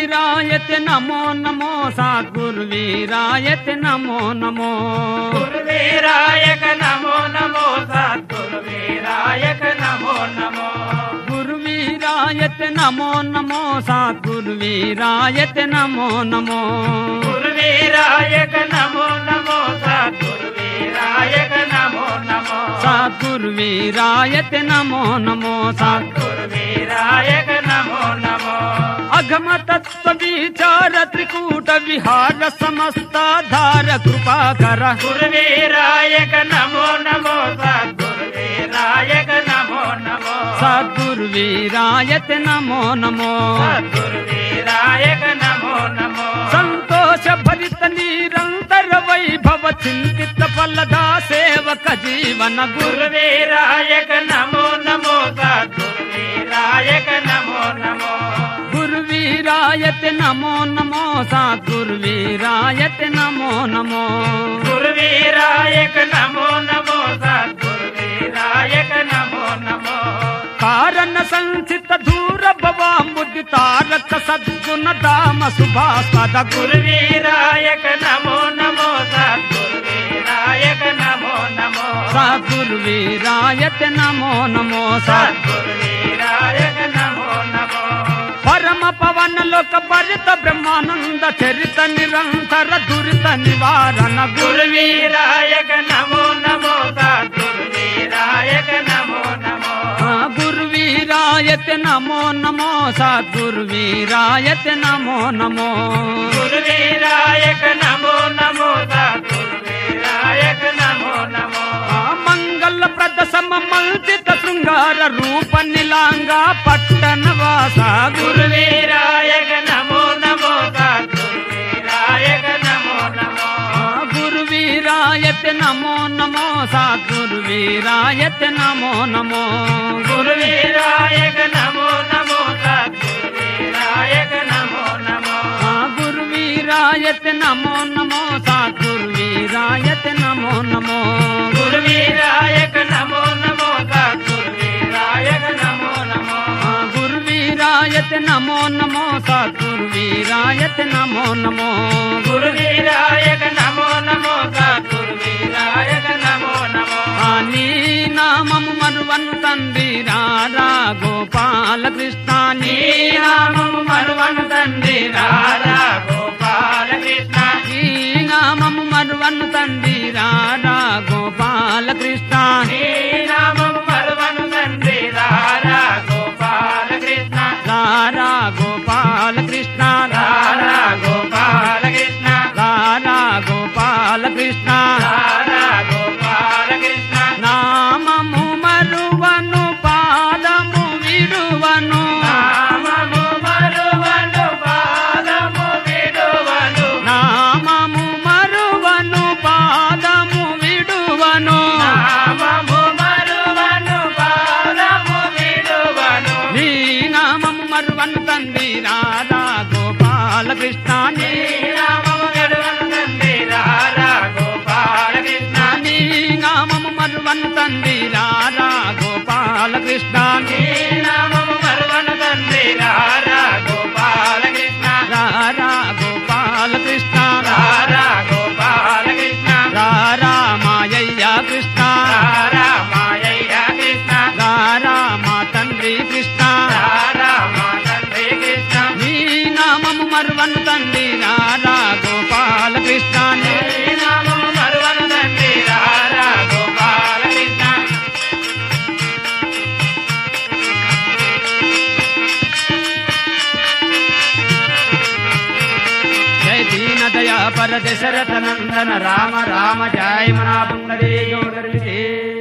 गुरुवीरायते नमो नमो सद्गुरुवीरायते नमो नमो गुरुवीरायक नमो नमो सद्गुरुवीरायक नमो नमो गुरुवीरायते नमो नमो सद्गुरुवीरायते नमो नमो गुरुवीरायक नमो नमो सद्गुरुवीरायक नमो नमो सद्गुरुवीरायते नमो नमो सद्गुरुवीरायक नमो नमो अघम तत्व विचार त्रिकूट विहार समस्त धार कृपा कर गुरुवीरायक नमो नमो सद्गुरुवीरायक नमो नमो सद्गुरुवीरायते नमो नमो सद्गुरुवीरायक नमो नमो संतोष भरित निरंतर वैभव चिंतित फलदा सेवक जीवन गुरुवीरायक नमो नमो सद्गुरुवीरायक नमो नमो गुरुवीरायते नमो नमो सद्गुरुवीरायते नमो नमो गुरुवीरायक नमो नमो सद्गुरुवीरायक नमो नमो कारण संचित धूर भवाम्बुधि तारक सद्गुण दाम सुभास्पद गुरुवीरायक नमो नमो सद्गुरुवीरायक नमो नमो सद्गुरुवीरायते नमो नमो सद्गुरुवीरायक नमो नमो परम पवन लोक परित ब्रह्मानंद चरित निरंतर दुरित निवारण गुरुवीरायक नमो नमो सद्गुरुवीरायक नमो नमो गुरुवीरायते नमो नमो सद्गुरुवीरायते नमो नमो गुरुवीरायक नमो नमो सद्गुरुवीरायक नमो नमो मंगल प्रद सममंचित शृंगार रूप नीलांगा पट्टन वासा गुरुवीरायक नमो नमो सद्गुरुवीरायक नमो नमो गुरुवीरायते नमो नमो सद्गुरुवीरायते नमो नमो गुरुवीरायक नमो नमो सद्गुरुवीरायक नमो नमो गुरुवीरायते नमो नमो सद्गुरुवीरायते नमो नमो गुरुवीरायक नमो नमो सद्गुरुवीरायक नमो नमो गुरुवीरायते नमो नमो सद्गुरुवीरायते नमो नमो गुरुवीरायक नमो नमो सद्गुरुवीरायक नमो नमो నీ నామము మరువను తండ్రి రారా గోపాల కృష్ణ నీ నామము మరువను తండ్రి రాధా గోపాల కృష్ణ నీ నామము మరువను తండ్రి రారా గోపాల కృష్ణ నీ నామము మరువను తండ్రి రాధా గోపాల కృష్ణ రారా గోపాల కృష్ణ రాధా గోపాల కృష్ణ రారా గోపాల కృష్ణ రాధా గోపాల కృష్ణ నామము మరువను పాదము విడువను నామము మరువను పాదము విడువను నామము మరువను పాదము విడువను నామము మరువను పాదము విడువను నీ నామము మరువను తండ్రి రాధా గోపాల కృష్ణ నీ నామము మరువను తండ్రి రాధా గోపాల కృష్ణ నీ నామము మరువను తండ్రి రాధా గోపాల కృష్ణ నీ నామము మరువను తండ్రి రాధా గోపాల కృష్ణ రారా గోపాల కృష్ణ రాధా గోపాల కృష్ణ రారా మాయయ్య కృష్ణ రాధా మాయయ్య కృష్ణ రారా మా తండ్రి కృష్ణ రాధా మా తండ్రి కృష్ణ నీ నామము మరువను తండ్రి రారా గోపాల కృష్ణ నీ నామము మరువను తండ్రి రాధా గోపాల కృష్ణ जय दीन दया पर दशरथ नंदन राम राम जय मना पुंडरी